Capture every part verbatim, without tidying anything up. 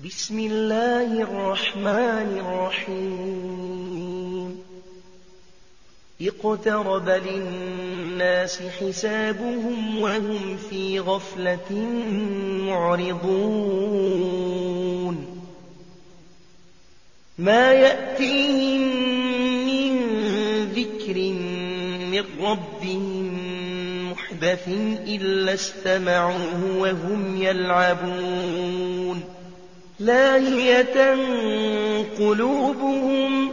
بسم الله الرحمن الرحيم اقترب للناس حسابهم وهم في غفلة معرضون ما يأتيهم من ذكر من ربهم محدث إلا استمعوه وهم يلعبون لاهية قلوبهم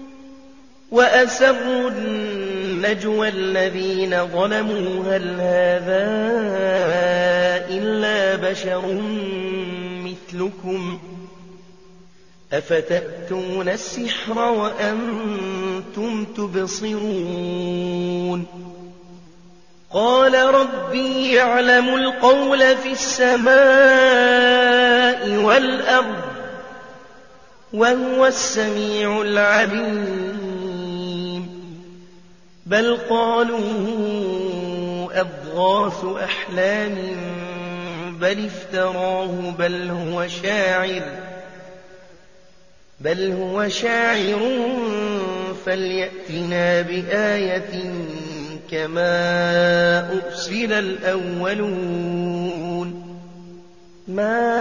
وأسروا النجوى الذين ظلموا هل هذا إلا بشر مثلكم أفتأتون السحر وأنتم تبصرون قال ربي يعلم القول في السماء والأرض وهو السميع العليم بل قالوا أضغاث أحلام بل افتراه بل هو شاعر بل هو شاعر فليأتنا بآية كما أرسل الأولون ما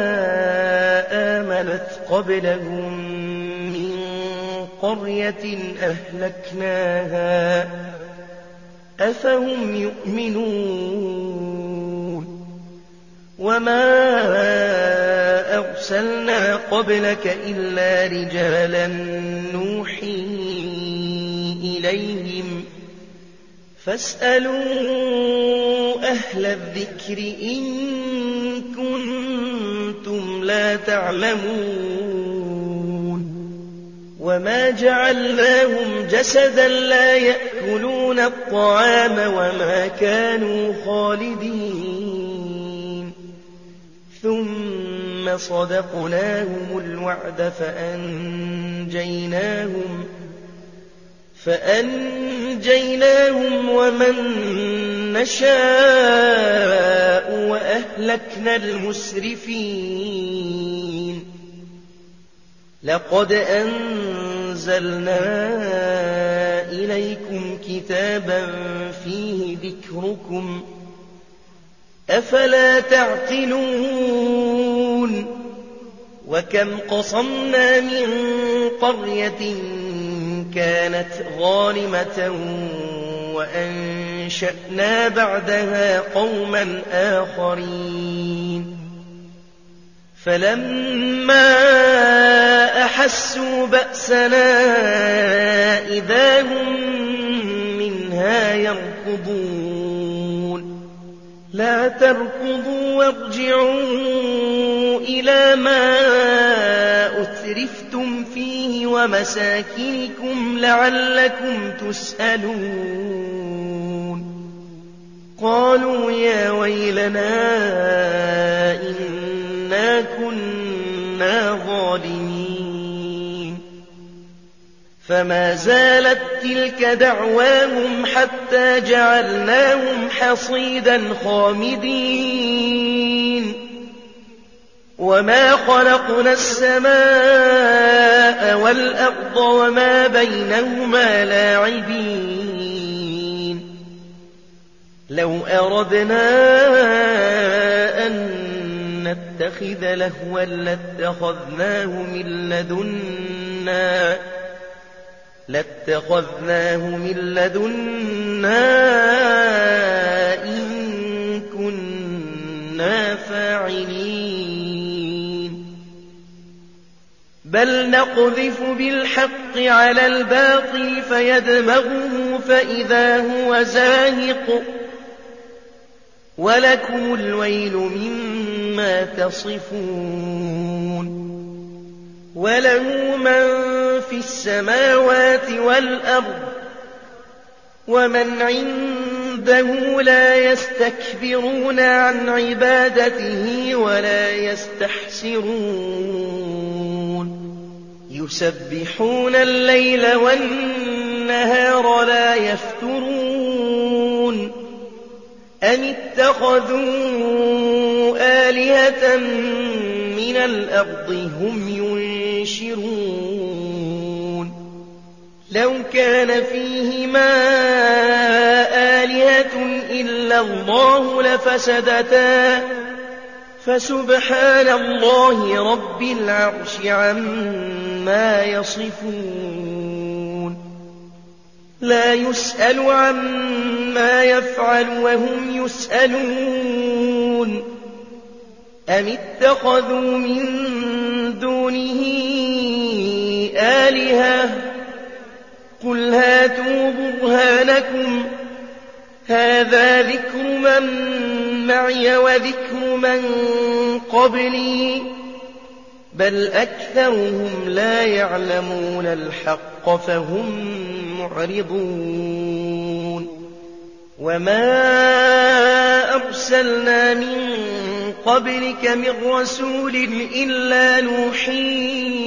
آمنت قبلهم من قرية أهلكناها أفهم يؤمنون وما أرسلنا قبلك إلا رجالا نوحي إليهم فاسألوا أهل الذكر إن كنتم لا تعلمون وما جعلناهم جسدا لا يأكلون الطعام وما كانوا خالدين ثم صدقناهم الوعد فأنجيناهم فأنجيناهم ومن نشاء وأهلكنا المسرفين لقد أنزلنا إليكم كتابا فيه ذكركم أفلا تعقلون وكم قصمنا من قرية كانت ظالمة وأنشأنا بعدها قوما آخرين فلما أحسوا بأسنا إذا هم منها يركضون لا تركضوا وارجعوا إلى ما أترفتم فيه ومساكنكم لعلكم تسألون قالوا يا ويلنا إنا كنا ظالمين فما زالت تلك دعواهم حتى جعلناهم حصيدا خامدين وما خلقنا السماء والأرض وما بينهما لاعبين لو أردنا أن نتخذ لهوا لاتخذناه من لدنا لاتخذناه من لدنا إن كنا فاعلين بل نقذف بالحق على الباطل فيدمغه فإذا هو زاهق ولكم الويل مما تصفون وله من في السماوات والأرض ومن عنده لا يستكبرون عن عبادته ولا يستحسرون يسبحون الليل والنهار لا يفترون أم اتخذوا آلهة من الأرض هم ينشرون لو كان فيهما آلهة إلا الله لفسدتا فسبحان الله رب العرش عما يصفون لا يسأل عما يفعل وهم يسألون أم اتخذوا من دونه آلهة قل هاتوا برهانكم هذا ذكر من معي وذكر من قبلي بل أكثرهم لا يعلمون الحق فهم معرضون وما أرسلنا من قبلك من رسول إلا نوحي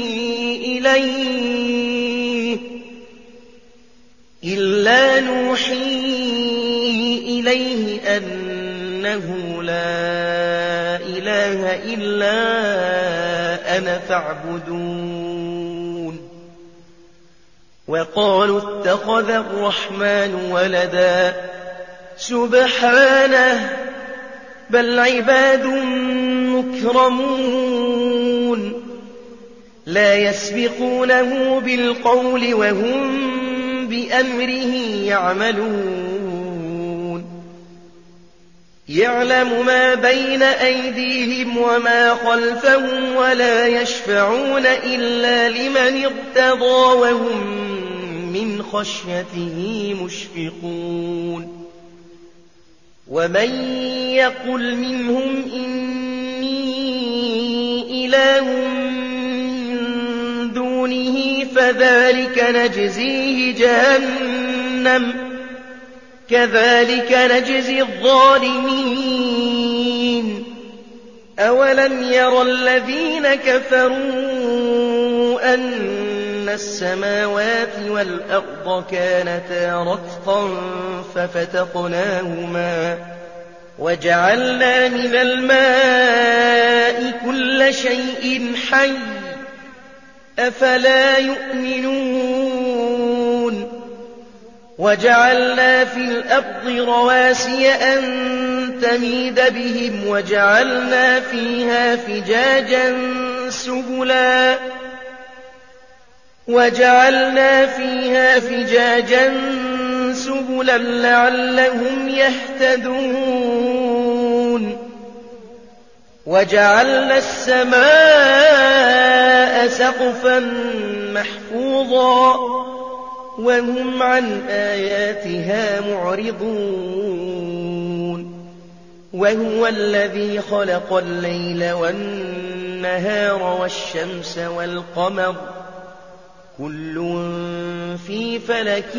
إليه إلا نوحي إليه أنه لا إله إلا أنا فاعبدون وقالوا اتخذ الرحمن ولدا سبحانه بل عباد مكرمون لا يسبقونه بالقول وهم بأمره يعملون يعلم ما بين أيديهم وما خلفهم ولا يشفعون إلا لمن ارتضى وهم من خشيته مشفقون ومن يقل منهم إني إله من دونه فذلك نجزيه جهنم كذلك نجزي الظالمين أولم ير الذين كفروا أن السماوات والأرض كانتا رتقا ففتقناهما وجعلنا من الماء كل شيء حي أفلا يؤمنون وجعلنا في الأرض رواسي أن تميد بهم وجعلنا فيها فجاجا سبلا وجعلنا فيها فجاجا سبلا لعلهم يهتدون وجعلنا السماء سقفا محفوظا وهم عن آياتها معرضون وهو الذي خلق الليل والنهار والشمس والقمر كل في فلك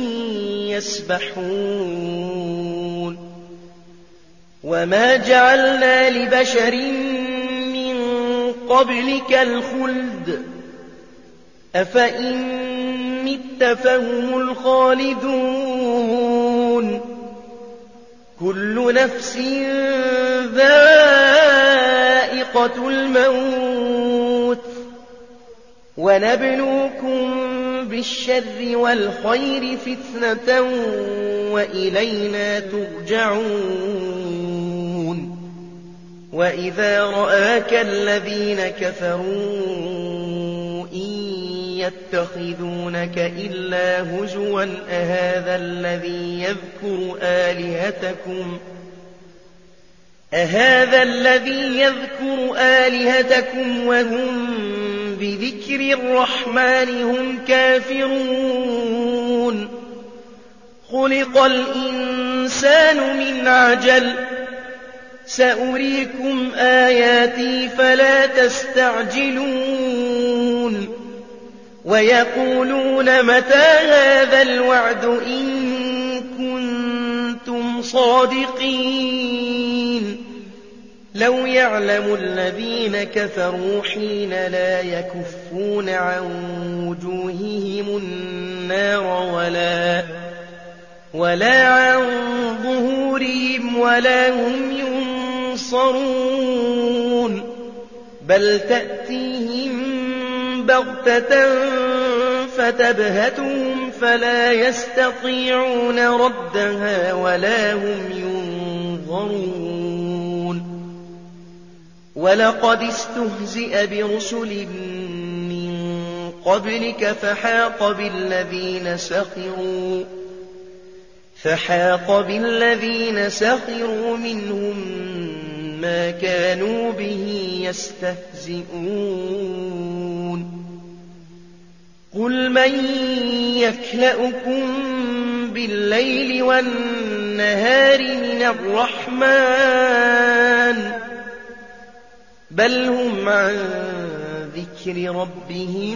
يسبحون وما جعلنا لبشر من قبلك الخلد أفإن مت فهم الخالدون كل نفس ذائقة الموت ونبلوكم بالشر والخير فتنة وإلينا ترجعون وإذا رآك الذين كفروا إن يتخذونك إلا هزوا أهذا الذي يذكر آلهتكم أهذا الذي يذكر آلهتكم وهم بذكر الرحمن هم كافرون خلق الإنسان من عجل سأريكم آياتي فلا تستعجلون ويقولون متى هذا الوعد إن كنتم صادقين لو يعلم الذين كفروا حين لا يكفون عن وجوههم النار ولا ولا عن ظهورهم ولا هم ينصرون بل تأتيهم بغتة فتبهتهم فلا يستطيعون ردها ولا هم ينظرون ولقد استهزئ برسل من قبلك فحاق بالذين سخروا فحاق بالذين سخروا منهم ما كانوا به يستهزئون قل من يكلؤكم بالليل والنهار من الرحمن بل هم عن ذكر ربهم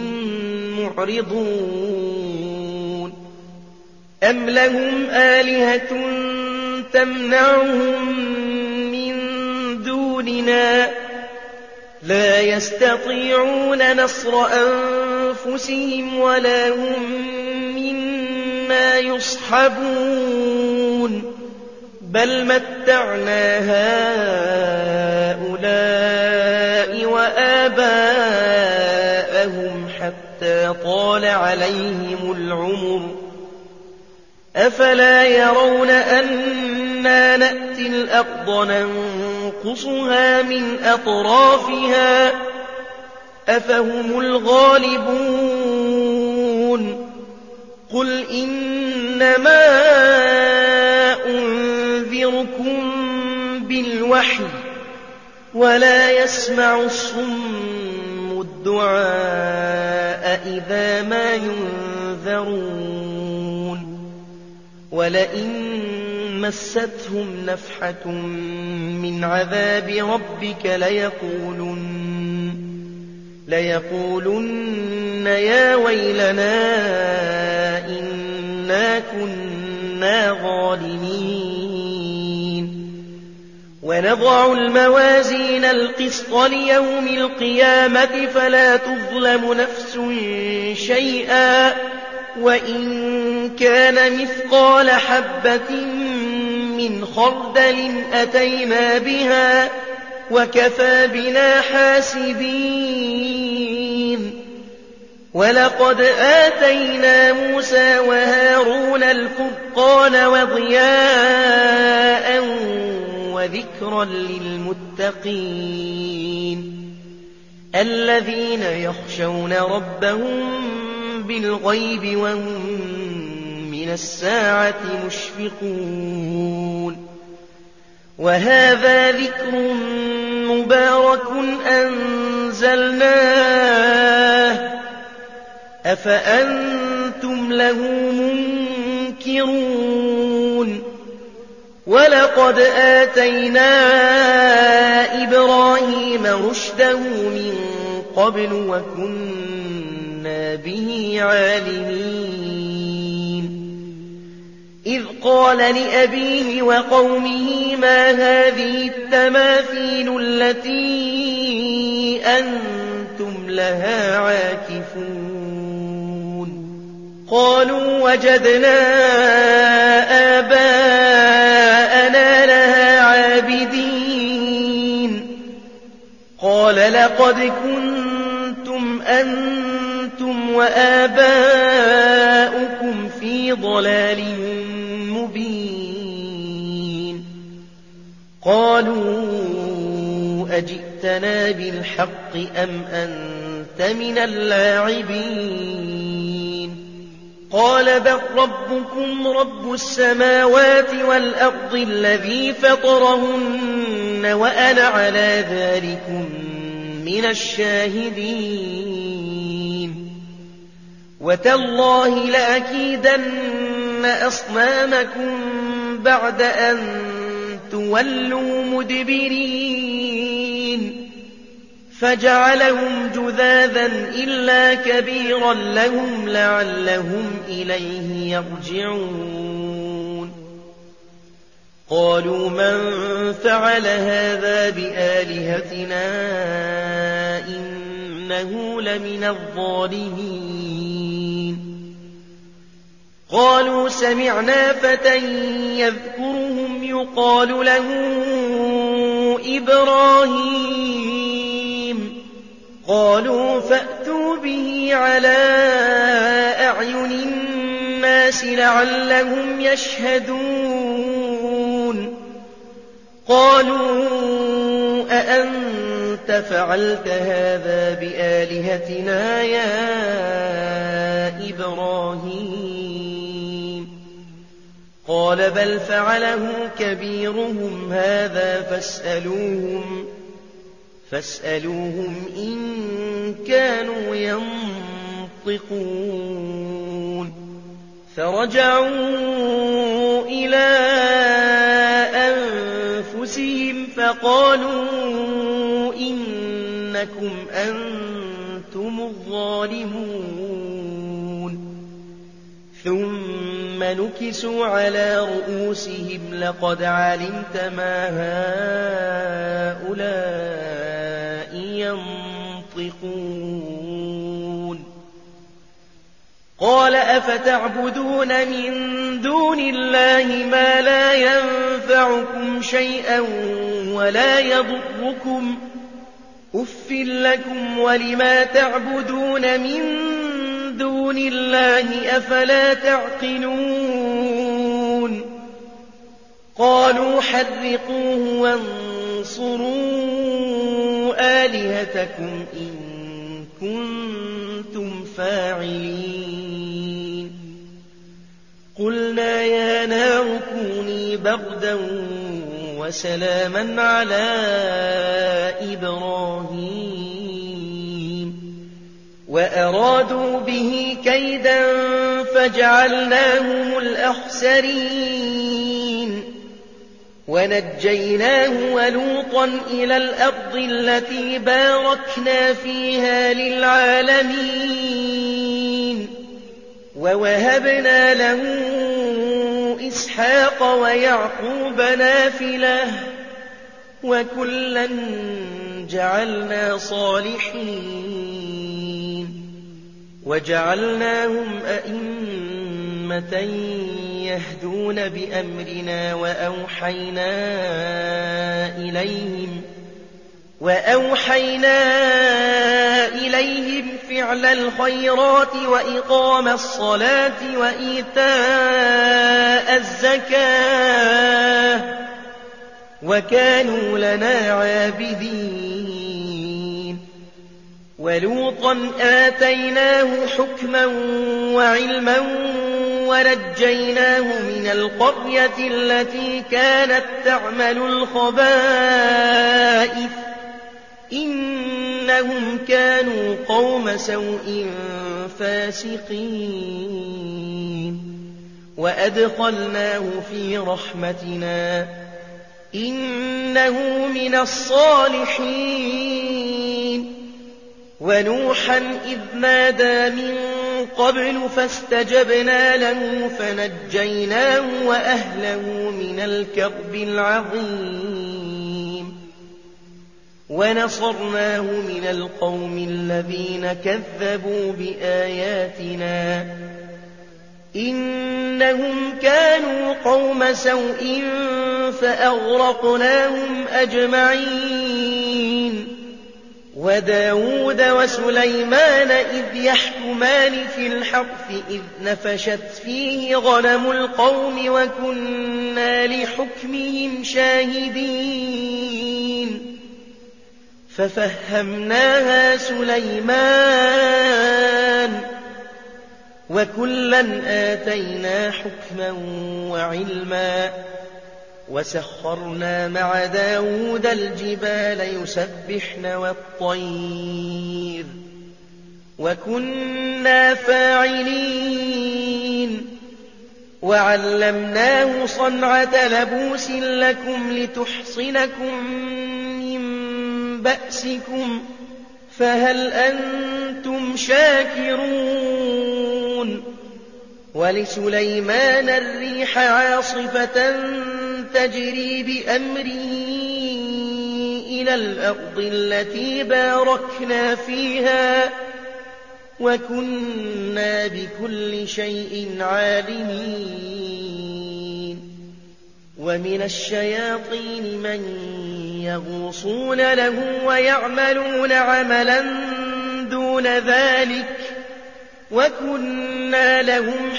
معرضون أم لهم آلهة تمنعهم من دوننا لا يستطيعون نصر أنفسهم ولا هم منا يصحبون بل متعنا هؤلاء وآباءهم حتى طال عليهم العمر أفلا يرون أنا نأتي الأرض ننقصها من أطرافها أفهم الغالبون قل إنما أنذركم بالوحي ولا يسمع الصم الدعاء إذا ما ينذرون ولئن مستهم نفحة من عذاب ربك ليقولن, ليقولن يا ويلنا إنا كنا ظالمين ونضع الموازين القسط ليوم القيامة فلا تظلم نفس شيئا وإن كان مثقال حبة من خردل أتينا بها وكفى بنا حاسبين ولقد آتينا موسى وهارون الفرقان وضياء وذكرا للمتقين الذين يخشون ربهم بالغيب وهم من الساعة مشفقون وهذا ذكر مبارك أنزلناه أفأنتم له منكرون ولقد آتينا إبراهيم رشده من قبل وكنا به عالمين إذ قال لأبيه وقومه ما هذه التماثيل التي أنتم لها عاكفون قالوا وجدنا آباءنا لها عابدين قال لقد كنتم أنتم وآباؤكم في ضلال مبين قالوا أجئتنا بالحق أم أنت من اللاعبين قال بل ربكم رب السماوات والأرض الذي فطرهن وأنا على ذلكم من الشاهدين وتالله لأكيدن أصنامكم بعد أن تولوا مدبرين فجعلهم جذاذا إلا كبيرا لهم لعلهم إليه يرجعون قالوا من فعل هذا بآلهتنا إنه لمن الظالمين قالوا سمعنا فتى يذكرهم يقال له إبراهيم قالوا فأتوا به على أعين الناس لعلهم يشهدون قالوا أأنت فعلت هذا بآلهتنا يا إبراهيم قال بل فعله كبيرهم هذا فاسألوهم فاسألوهم إن كانوا ينطقون فرجعوا إلى أنفسهم فقالوا إنكم أنتم الظالمون ثم نكسوا على رؤوسهم لقد علمت ما هؤلاء ينطقون قال أفتعبدون من دون الله ما لا ينفعكم شيئا ولا يضركم أف لكم ولما تعبدون من دون الله أفلا تعقلون قالوا حرقوه وانصروا آلهتكم إن كنتم فاعلين قلنا يا نار كوني بردا وسلاما على إبراهيم وأرادوا به كيدا فجعلناهم الأخسرين ونجيناه ولوطا إلى الأرض التي باركنا فيها للعالمين ووهبنا له إسحاق ويعقوب نافلة وكلا جعلنا صالحين وجعلناهم أئمة يهدون بأمرنا وأوحينا إليهم وأوحينا إليهم فعل الخيرات وإقام الصلاة وإيتاء الزكاة وكانوا لنا عابدين ولوطا آتيناه حكما وعلما ونجيناه من القرية التي كانت تعمل الخبائث إنهم كانوا قوم سوء فاسقين وأدخلناه في رحمتنا إنه من الصالحين ونوحا إذ نادى من قبل فاستجبنا له فنجيناه وأهله من الكرب العظيم ونصرناه من القوم الذين كذبوا بآياتنا إنهم كانوا قوم سوء فأغرقناهم أجمعين وداود وسليمان إذ يحكمان في الحرث إذ نفشت فيه غنم القوم وكنا لحكمهم شاهدين ففهمناها سليمان وكلا آتينا حكما وعلما وسخرنا مع داود الجبال يسبحن والطير وكنا فاعلين وعلمناه صنعة لبوس لكم لتحصنكم من بأسكم فهل أنتم شاكرون ولسليمان الريح عاصفة تجري بأمره إلى الأرض التي باركنا فيها وكنا بكل شيء عالمين ومن الشياطين من يغوصون له ويعملون عملا دون ذلك وكنا لهم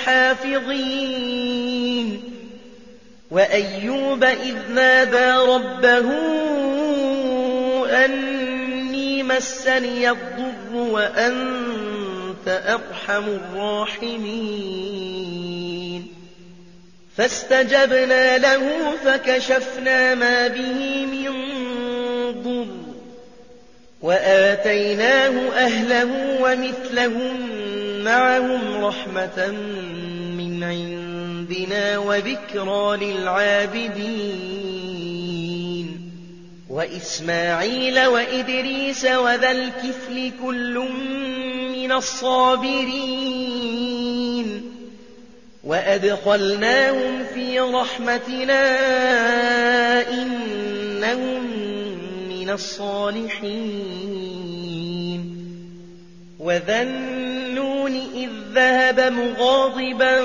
حافظين وأيوب إذ نادى ربه أني مسني الضر وأنت أرحم الراحمين فاستجبنا له فكشفنا ما به من ضر وآتيناه أهله ومثلهم معهم رحمة من عندنا وذكرى للعابدين وإسماعيل وإدريس وذا الكفل كل من الصابرين وأدخلناهم في رحمتنا إنهم من الصالحين وذا النون إذ ذهب مغاضبا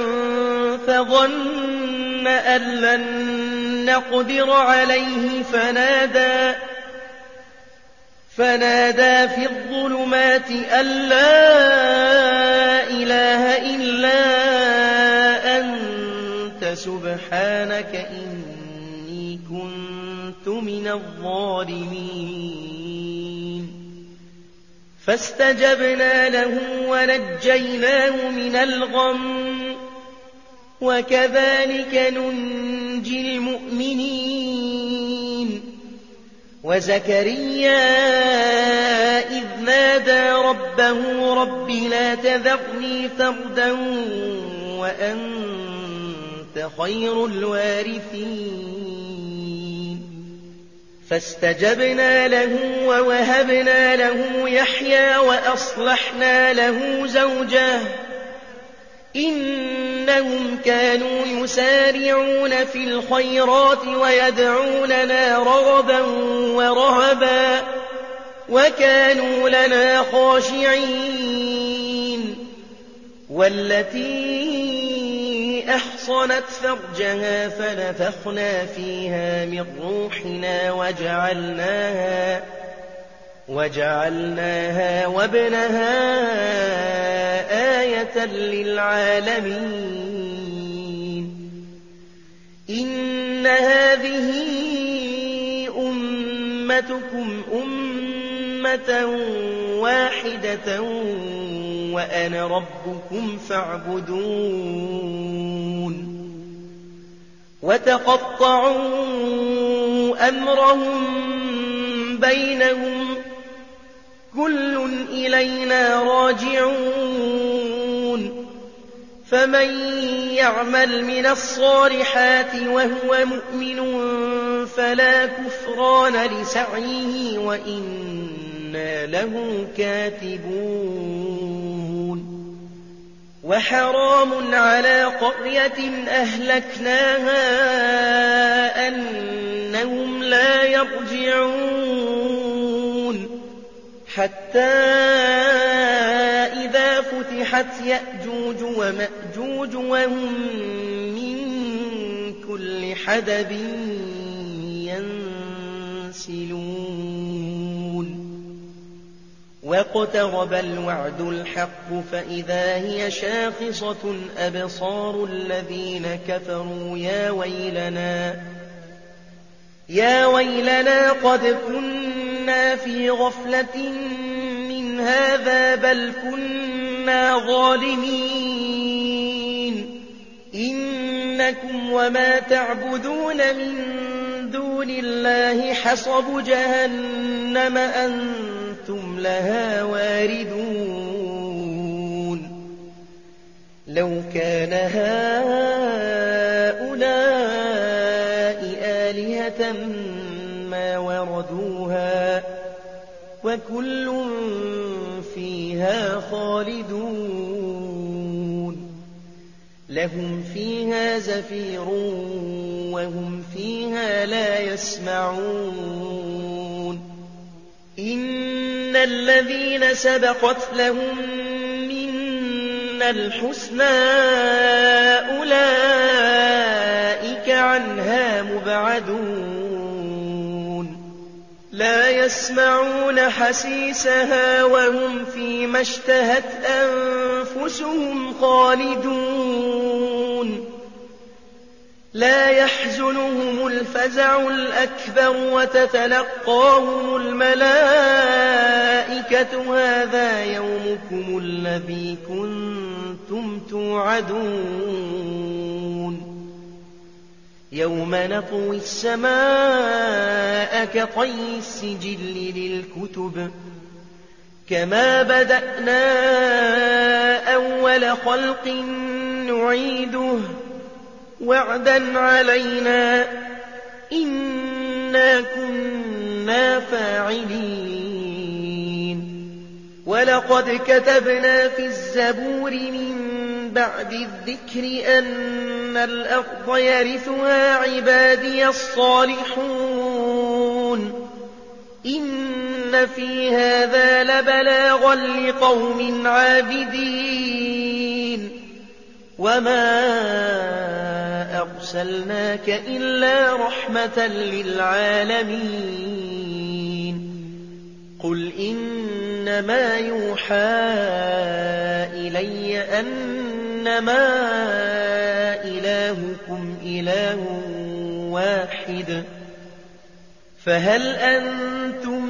فظن أن لن نقدر عليه فنادى فنادى في الظلمات أن لا إله إلا أنت سبحانك إني كنت من الظالمين فاستجبنا له ونجيناه من الغم وكذلك ننجي المؤمنين وزكريا إذ نادى ربه رب لا تذرني فردا وأنت خير الوارثين فاستجبنا له ووهبنا له يحيى وأصلحنا له زوجه إنهم كانوا يسارعون في الخيرات ويدعوننا رغبا ورهبا وكانوا لنا خاشعين والتي أحصنت فرجها فنفخنا فيها من روحنا وجعلناها وجعلناها وابنها آية للعالمين إن هذه أمتكم أمة واحدة وأنا ربكم فاعبدون وتقطعوا أمرهم بينهم كل إلينا راجعون فمن يعمل من الصالحات وهو مؤمن فلا كفران لسعيه وإنا له كاتبون وحرام على قرية أهلكناها أنهم لا يرجعون حتى إذا فتحت يأجوج ومأجوج وهم من كل حدب ينسلون واقترب الوعد الحق فإذا هي شاخصة أبصار الذين كفروا يا ويلنا يا ويلنا قد كنا في غفلة من هذا بل كنا ظالمين إنكم وما تعبدون من دون الله حصب جهنم أنتم لها واردون لو كان هؤلاء آلهة ما وردوها وكل فيها خالدون لهم فيها زفير وهم فيها لا يسمعون إن الذين سبقت لهم منا الحسنى أولئك عنها مبعدون لا يسمعون حسيسها وهم فيما ما اشتهت أنفسهم خالدون لا يحزنهم الفزع الأكبر وتتلقاهم الملائكة هذا يومكم الذي كنتم توعدون يوم نطوي السماء كطي السجل للكتب كما بدأنا أول خلق نعيده وعدا علينا إنا كنا فاعلين ولقد كتبنا في الزبور من بعد الذكر أن الأرض يرثها عبادي الصالحون إن في هذا لبلاغا لقوم عابدين وما أرسلناك إلا رحمة للعالمين قل إنما يوحى إلي أنما إلهكم إله واحد فهل أنتم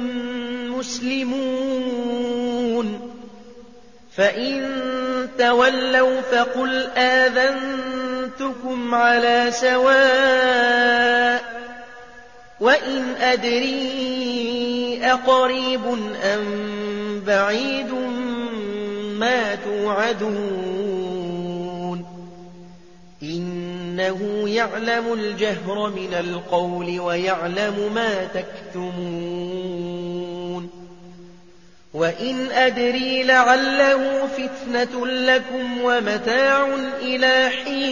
مسلمون فإن تولوا فقل آذنتكم على سواء وإن أدري أقريب أم بعيد ما توعدون إنه يعلم الجهر من القول ويعلم ما تكتمون وإن أدري لعله فتنة لكم ومتاع إلى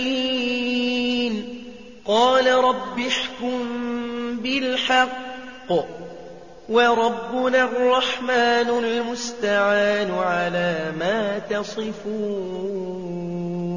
حين قال رب احكم بالحق وربنا الرحمن المستعان على ما تصفون